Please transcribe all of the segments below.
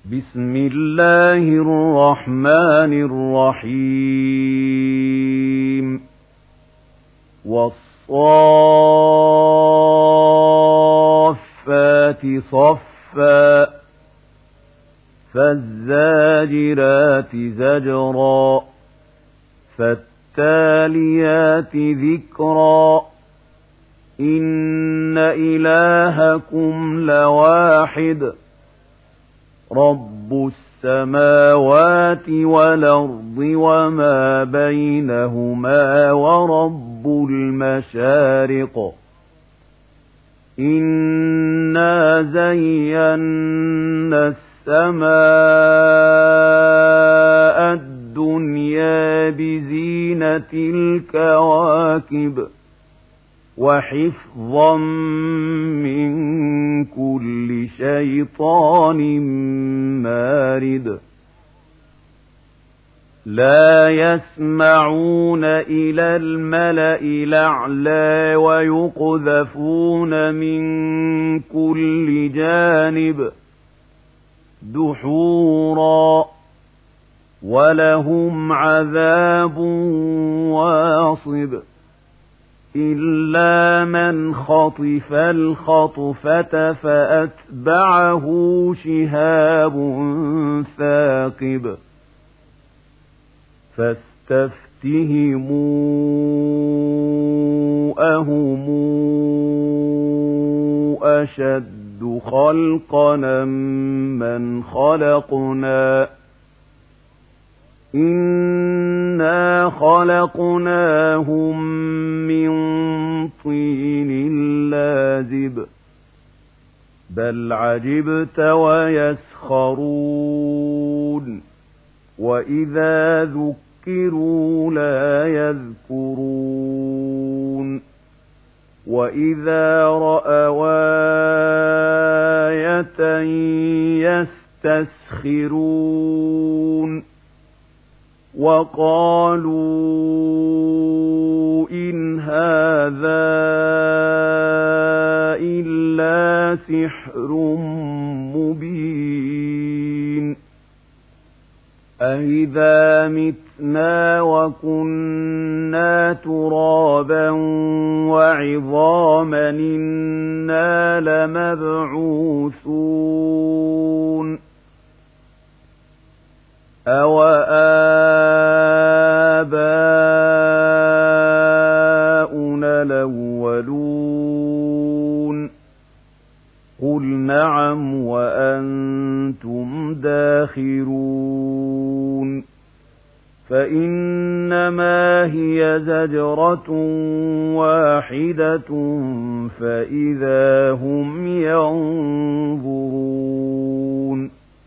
بسم الله الرحمن الرحيم والصافات صفا فالزاجرات زجرا فالتاليات ذكرا إن إلهكم لواحد رب السماوات والأرض وما بينهما ورب المشارق إنا زينا السماء الدنيا بزينة الكواكب وحفظا من كل شيطان مارد لا يسمعون إلى الملأ الأعلى ويقذفون من كل جانب دحورا ولهم عذاب واصب إلا من خطف الخطفة فأتبعه شهاب ثاقب فاستفتهموا أهم أشد خلقنا من خلقنا إنا خلقناهم من طين لازب بل عجبت ويسخرون وإذا ذكروا لا يذكرون وإذا رأوا آية يستسخرون وقالوا إن هذا إلا سحر مبين أإذا متنا وكنا ترابا وعظاما إنا لمبعوثون أوآباؤنا الأولون قل نعم وأنتم داخرون فإنما هي زجرة واحدة فإذا هم ينظرون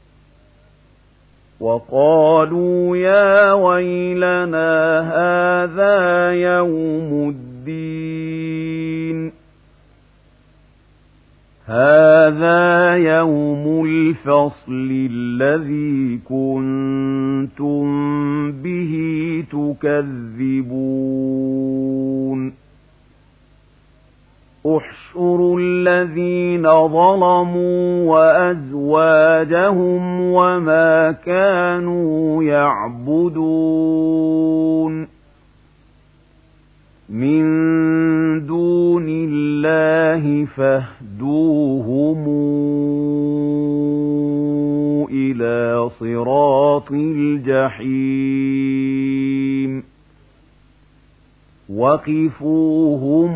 وقالوا يا ويلنا هذا يوم الدين هذا يوم الفصل الذي كنتم به تكذبون احشروا الذين ظلموا وأزواجهم وما كانوا يعبدون من دون الله فاهدوهم إلى صراط الجحيم وقفوهم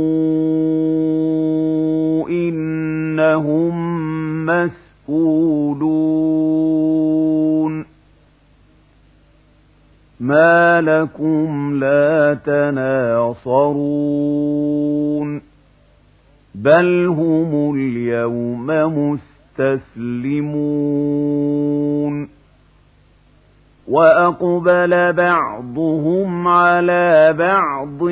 إنهم مسئولون ما لكم لا تناصرون بل هم اليوم مستسلمون وأقبل بعضهم على بعض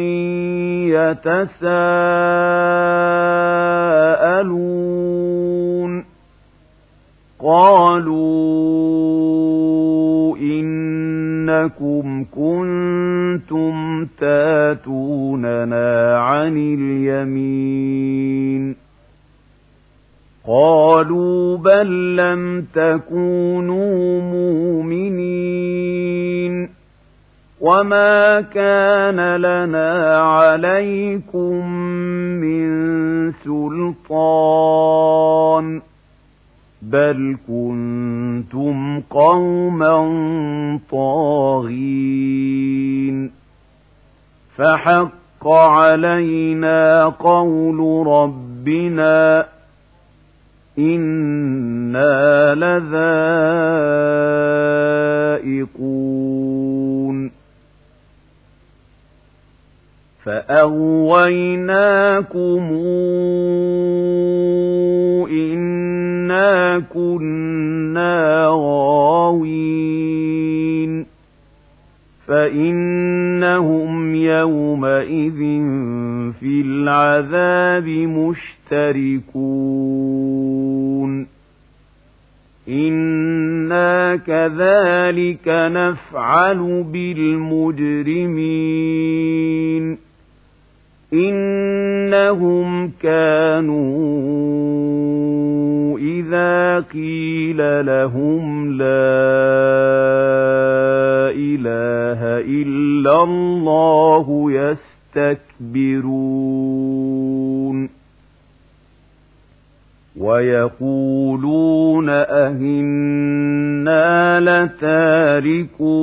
يتساءلون قالوا إنكم كنتم تاتوننا عن اليمين قالوا بل لم تكونوا مؤمنين وما كان لنا عليكم من سلطان بل كنتم قوما طاغين فحق علينا قول ربنا إنا لذائقون فأغويناكم إنا كنا غاوين فإنهم يومئذ في العذاب مشتركون إنا كذلك نفعل بالمجرمين إنهم كانوا إذا قيل لهم لا إله إلا الله يستكبرون ويقولون أئنا لتاركو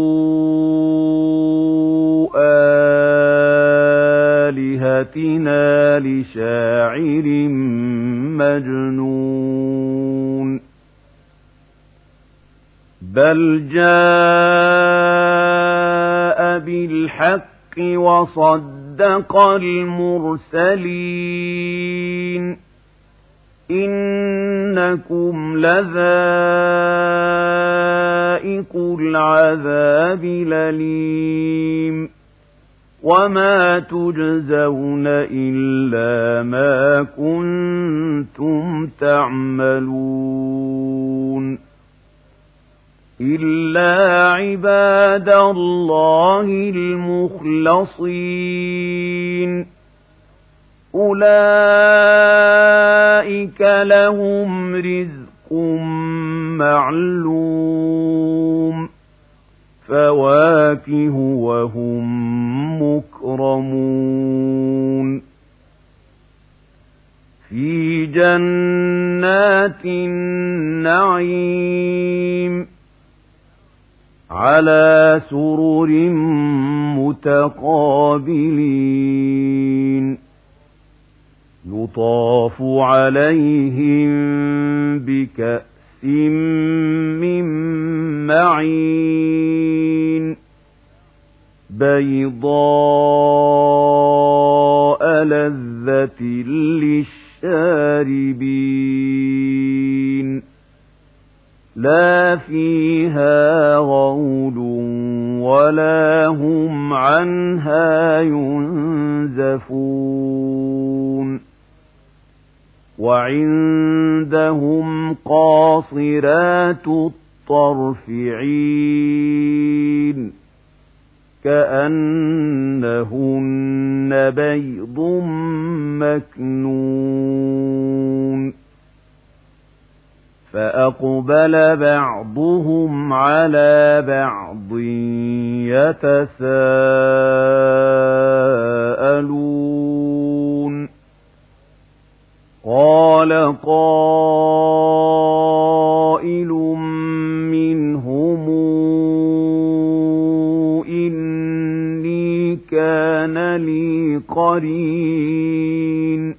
آلهتنا لشاعر مجنون بل جاء بالحق وصدق المرسلين إنكم لذائق العذاب الأليم وما تجزون إلا ما كنتم تعملون إلا عباد الله المخلصين أولئك لهم رزق معلوم فواكه وهم مكرمون في جنات النعيم على سرر متقابلين يطاف عليهم بكأس من معين بيضاء لذة للشاربين لا فيها غول ولا هم عنها ينزفون وعندهم قاصرات الطرف عين كأنهن بيض مكنون فأقبل بعضهم على بعض يتساءلون قال قائل منهم إني كان لي قرين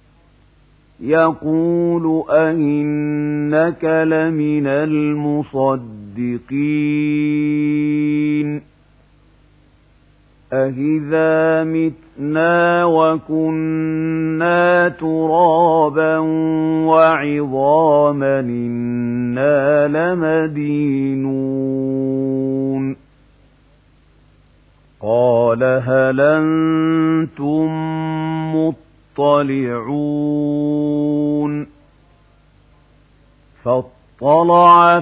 يقول أئنك لمن المصدقين أإذا متنا وكنا ترابا وعظاما إنا لمدينون قال هل أنتم مطلعون فاطلع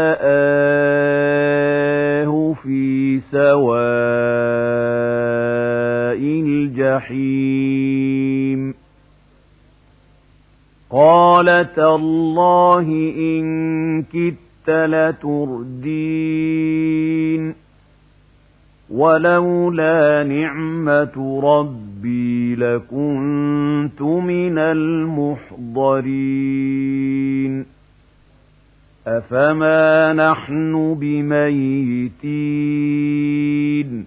فرآه في سواء الجحيم قال تالله إن كدت لتردين ولولا نعمة ربي لكنت من المحضرين أفما نحن بميتين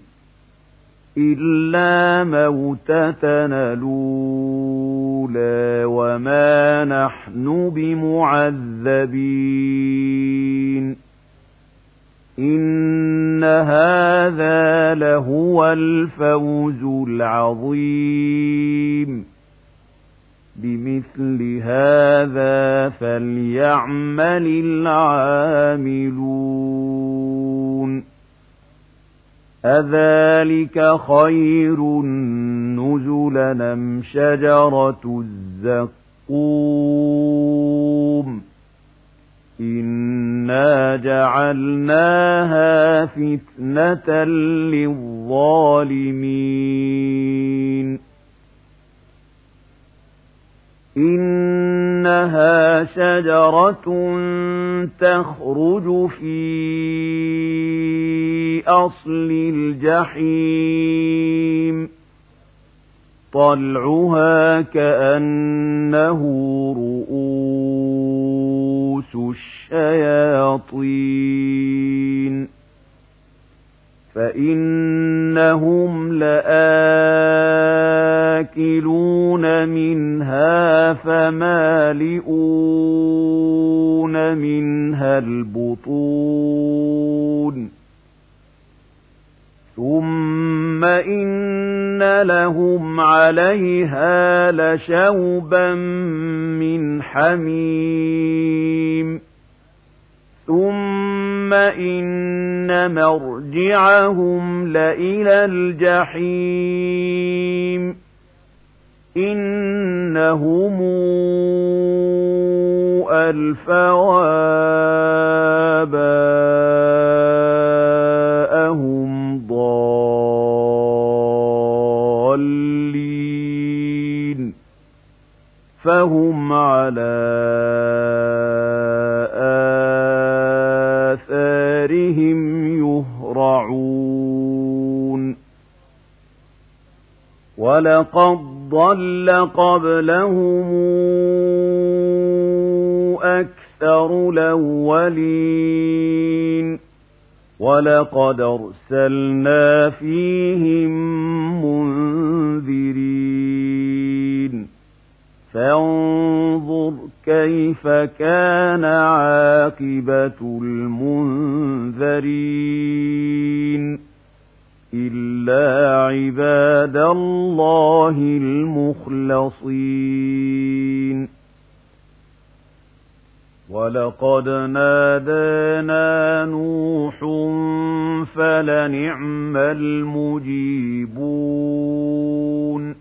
إلا موتتنا الأولى وما نحن بمعذبين إن هذا لهو الفوز العظيم بمثل هذا فليعمل العاملون أذلك خير نزلا أم شجرة الزقوم إنا جعلناها فتنة للظالمين إنها شجرة تخرج في أصل الجحيم طلعها كأنه رؤوس الشياطين فإنهم لآكلون منها فمالئون منها البطون ثم إن لهم عليها لشوبا من حميم ثم إن مرجعهم لإلى الجحيم إنهم ألفوا آباءهم ضالين فهم على آثارهم يهرعون ولقد ضل قبلهم أكثر الأولين ولقد أرسلنا فيهم منذرين فانظر كيف كان عاقبة المنذرين إلا عباد الله المخلصين ولقد نادانا نوح فلنعم المجيبون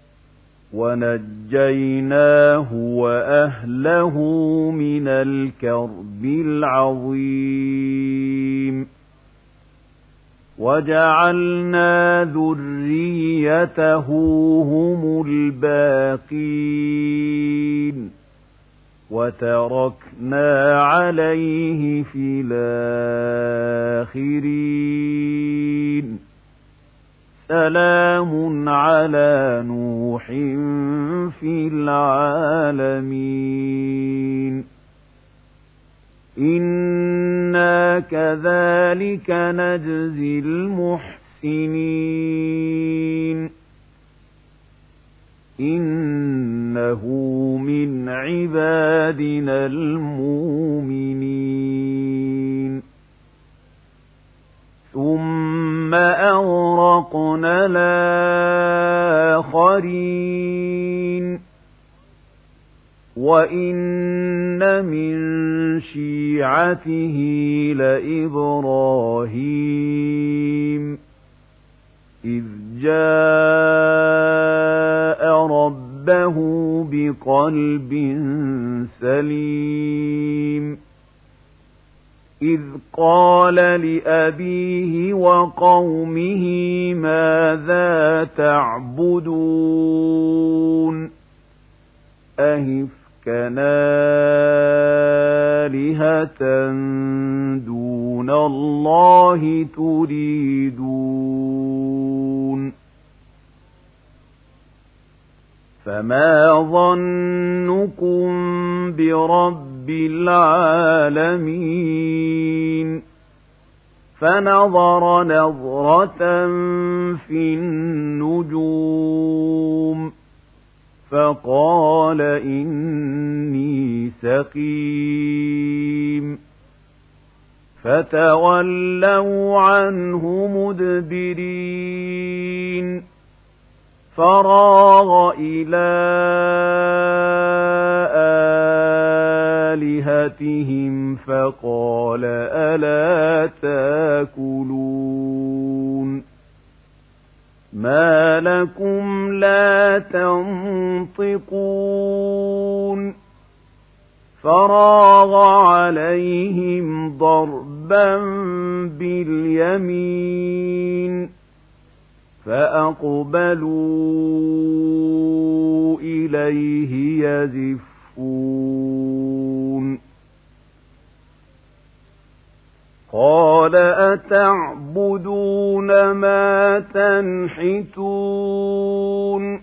ونجيناه وأهله من الكرب العظيم وجعلنا ذريته هم الباقين وتركنا عليه في الآخرين سلام على نوح في العالمين إنا كذلك نجزي المحسنين إنه من عبادنا المؤمنين ثم أغرقنا الآخرين وإن من شيعته لإبراهيم إذ جاء ربه بقلب سليم إذ قال لأبيه وقومه ماذا تعبدون أهفكا آلهة دون الله تريدون فما ظنكم برب العالمين فنظر نظرة في النجوم فقال إني سقيم فتولوا عنه مدبرين فراغ إلى آلهتهم فقال ألا تاكلون ما لكم لا تنطقون فراغ عليهم ضربا باليمين فأقبلوا إليه يزفون قال أتعبدون ما تنحتون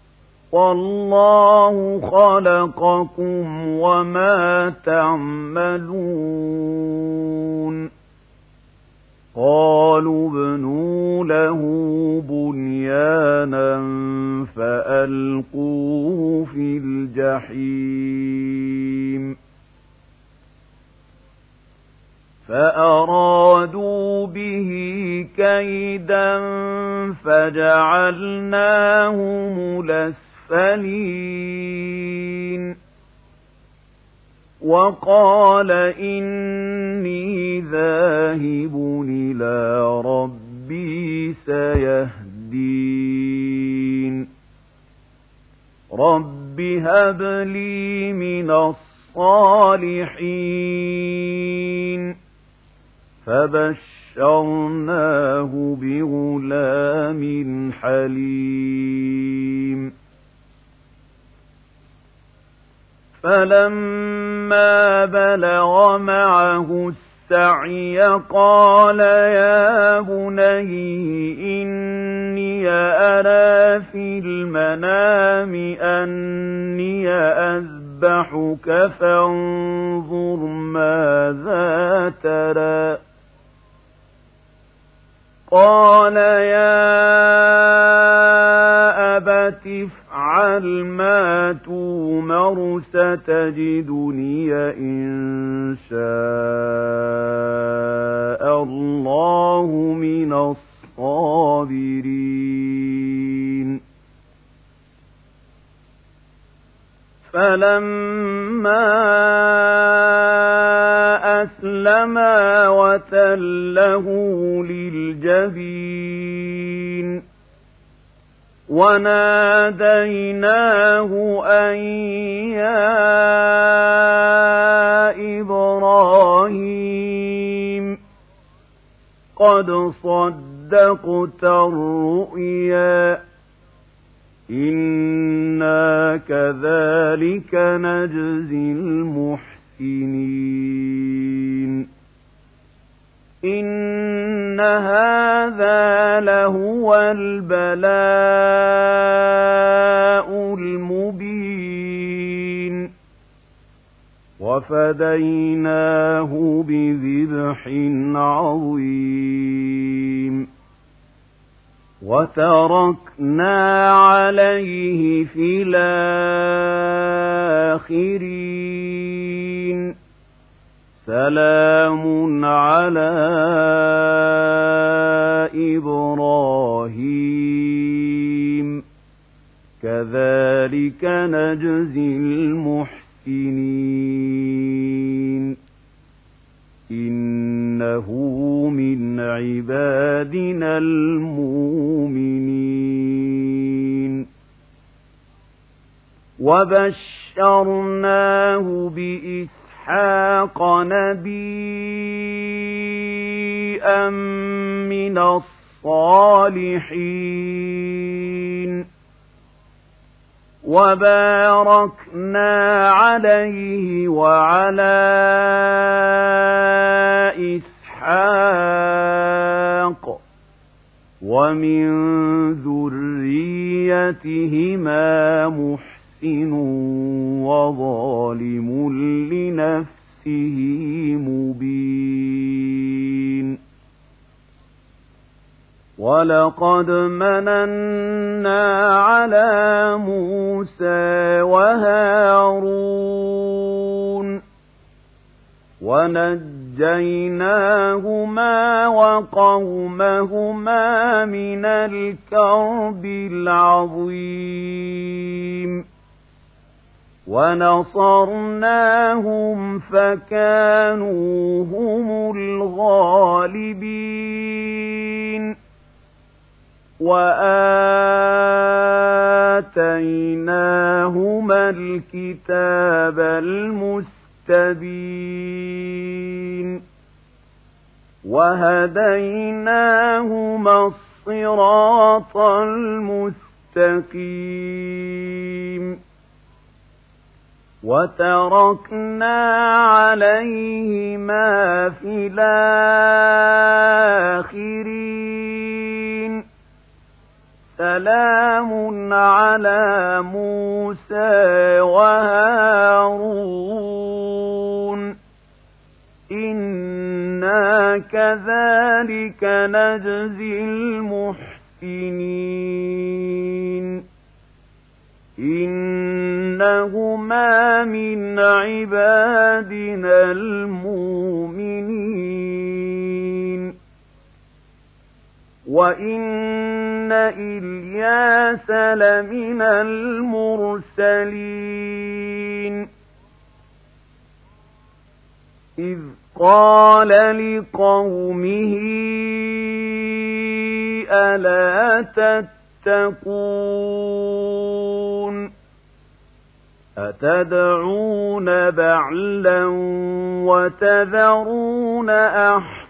والله خلقكم وما تعملون قالوا ابنوا له بنيانا فألقوه في الجحيم فأرادوا به كيدا فجعلناهم الأسفلين وقال إني ذاهب إلى ربي سيهدين رب هب لي من الصالحين فبشرناه بغلام حليم فلما بلغ معه السعي قال يا بني إني أرى في المنام أني أذبحك فانظر ماذا ترى قال يا أبت افعل ما تؤمر ستجدني إن شاء الله من الصابرين فلما أسلما وتله للجبين وناديناه أن يا إبراهيم قد صدقت الرؤيا إنا كذلك نجزي المحسنين إن هذا لهو البلاء المبين وفديناه بذبح عظيم وتركنا عليه في الآخرين سلام على إبراهيم كذلك نجزي المحسنين إنه من عبادنا المؤمنين وبشرناه بإسحاق نبيا من الصالحين وباركنا عليه وعلى إسحاق ومن ذريتهما محسن وظالم لنفسه مبين ولقد مننا على موسى وهارون ونجيناهما وقومهما من الكرب العظيم ونصرناهم فكانوا هم الغالبين وآتيناهما الكتاب المستبين وهديناهما الصراط المستقيم وتركنا عليهما في الآخرين سلام على موسى وهارون إنا كذلك نجزي المحسنين إنهما من عبادنا المؤمنين وإن إلياس لمن المرسلين إذ قال لقومه ألا تتقون أتدعون بعلا وتذرون أحسن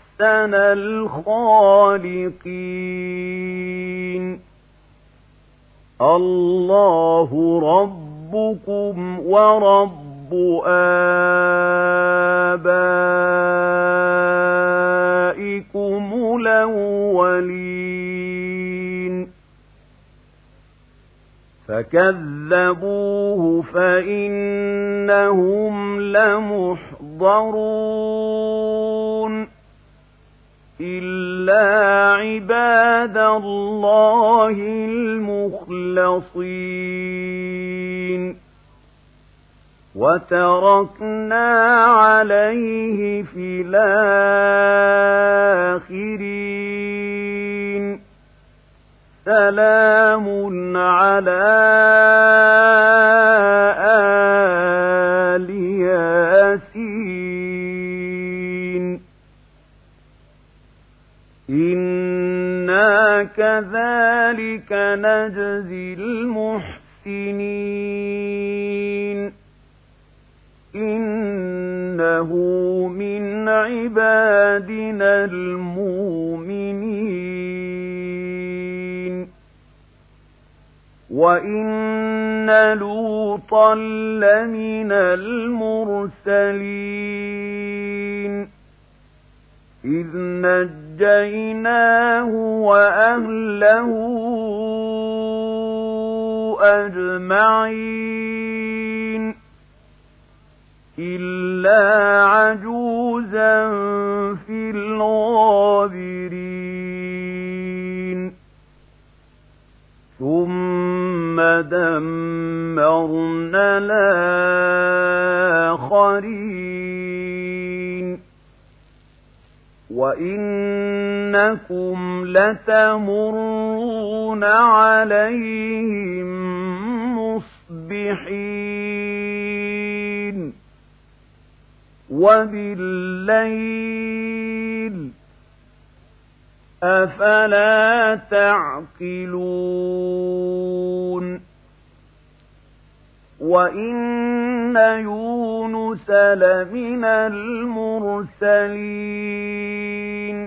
الخالقين الله ربكم ورب آبائكم الأولين فكذبوه فإنهم لمحضرون إلا عباد الله المخلصين وتركنا عليه في الآخرين سلام على آل ياسين إنا كذلك نجزي المحسنين إنه من عبادنا المؤمنين وإن لوطا لمن المرسلين إذ نجيناه وأهله أجمعين إلا عجوزا في الغابرين ثم دمرنا الآخرين وإنكم لتمرون عليهم مصبحين وبالليل أفلا تعقلون وإن يونس لمن المرسلين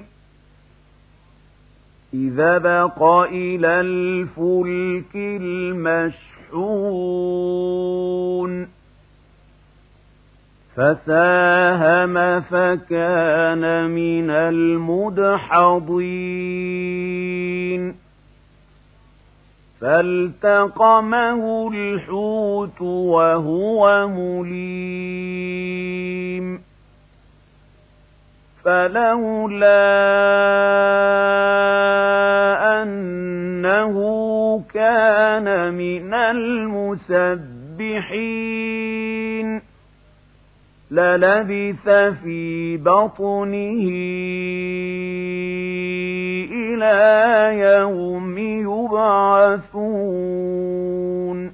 إذا بق إلى الفلك المشحون يُصْبِحُونَ فَسَاهَمَ فَكَانَ مِنَ الْمُدْحَضِينَ فَالْتَقَمَهُ الْحُوتُ وَهُوَ مُلِيمٌ فَلَوْلَا أَنَّهُ كَانَ مِنَ الْمُسَبِّحِينَ لَلَبِثَ فِي بَطْنِهِ إِلَى يَوْمِ يُبْعَثُونَ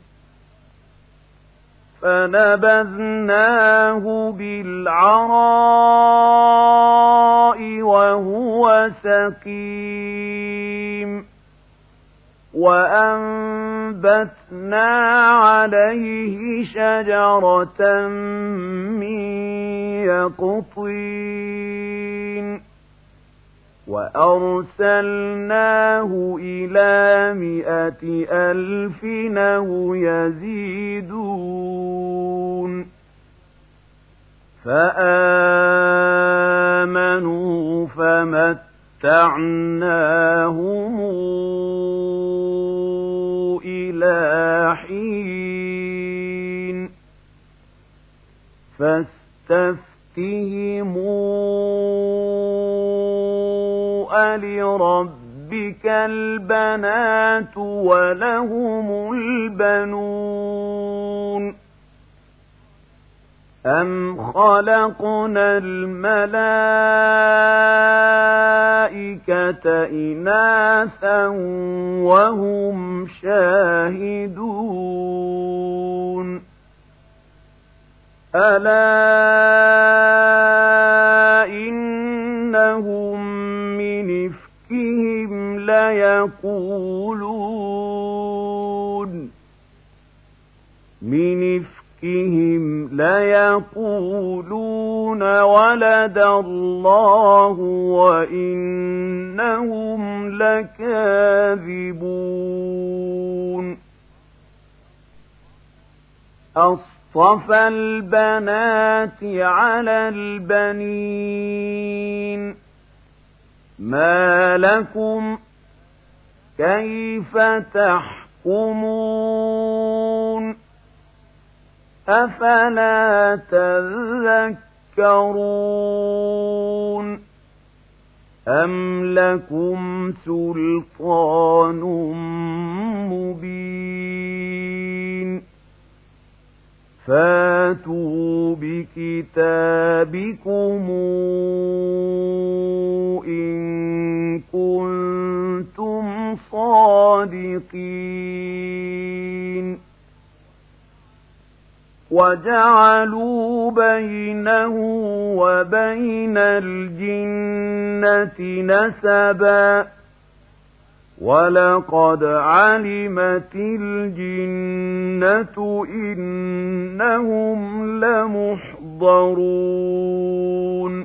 فَنَبَذْنَاهُ بِالْعَرَاءِ وَهُوَ سَقِيمٌ وَأَنبَتْنَا عَلَيْهِ شَجَرَةً مِّن يَقْطِينٍ وَأَرْسَلْنَاهُ إِلَىٰ 100,000 أَوْ يَزِيدُونَ فَآمَنُوا فَمَتَّعْنَاهُمْ إِلَىٰ حِينٍ فَاسْتَفْتِهِمْ أَلِرَبِّكَ الْبَنَاتُ وَلَهُمُ الْبَنُونَ أَمْ خَلَقْنَا الْمَلَائِكَةَ إِنَاثًا وَهُمْ شَاهِدُونَ أَلَا إِنَّهُمْ مِنْ إِفْكِهِمْ لَيَقُولُونَ وَلَدَ اللَّهُ وَإِنَّهُمْ لَكَاذِبُونَ أَصْطَفَى الْبَنَاتِ عَلَى الْبَنِينَ مَا لَكُمْ كَيْفَ تَحْكُمُونَ أَفَلَا تَذَكَّرُونَ أَمْ لَكُمْ سُلْطَانٌ مُّبِينٌ فَأْتُوا بِكِتَابِكُمْ إِن كُنتُمْ صَادِقِينَ وَجَعَلُوا بَيْنَهُ وَبَيْنَ الْجِنَّةِ نَسَبًا وَلَقَدْ عَلِمَتِ الْجِنَّةُ إِنَّهُمْ لَمُحْضَرُونَ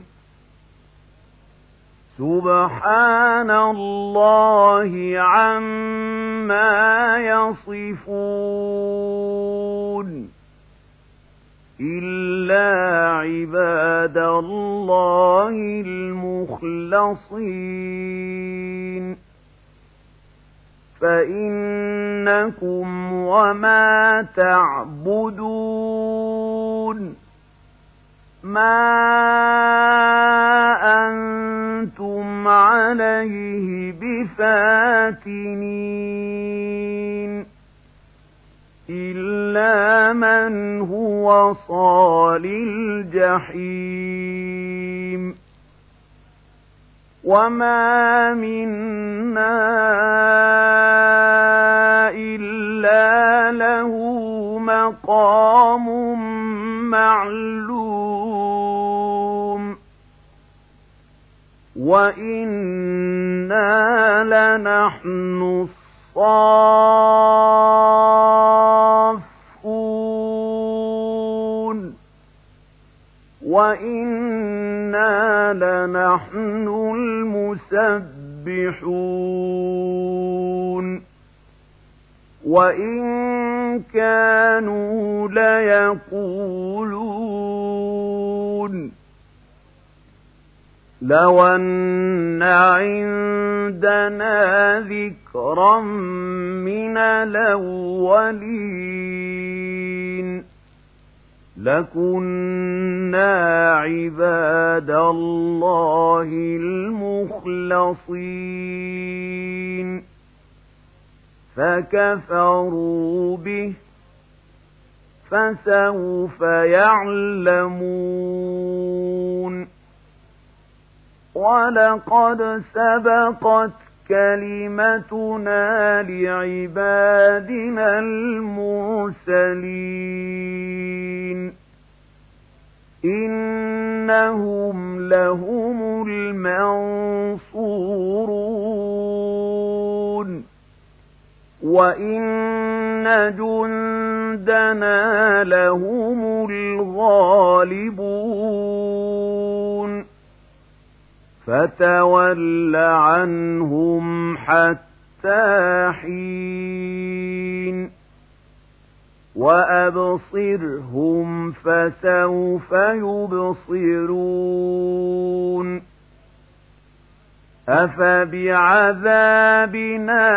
سُبْحَانَ اللَّهِ عَمَّا يَصِفُونَ إِلَّا عِبَادَ اللَّهِ الْمُخْلَصِينَ فَإِنَّكُمْ وَمَا تَعْبُدُونَ مَا أَنتُمْ عَلَيْهِ بِفَاتِنِينَ إِلَّا مَنْ هُوَ صَالِ الْجَحِيمِ وَمَا مِنَّا إِلَّا لَهُ مَقَامٌ مَّعْلُومٌ وَإِنَّا لَنَحْنُ الصَّافُّونَ وَإِنَّا لَنَحْنُ الْمُسَبِّحُونَ وإن كانوا ليقولون لو أن عندنا ذكرا من الأولين لكنا عباد الله المخلصين فكفروا به فسوف يعلمون ولقد سبقت كلمتنا لعبادنا المرسلين إنهم لهم المنصورون وإن جندنا لهم الغالبون فتول عنهم حتى حين وأبصرهم فسوف يبصرون أفبعذابنا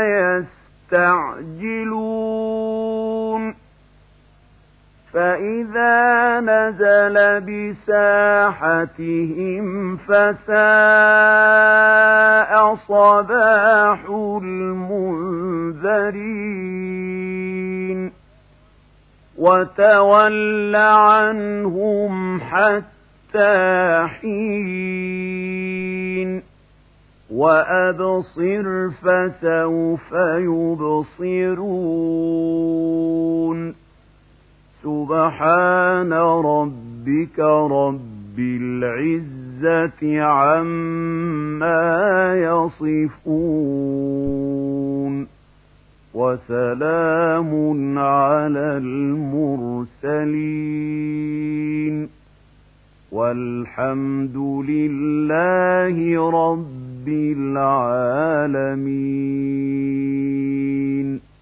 يستعجلون فإذا نزل بساحتهم فساء صباح المنذرين وتول عنهم حتى حين وأبصر فسوف يبصرون سبحان ربك رب العزة عما يصفون وسلام على المرسلين والحمد لله رب العالمين.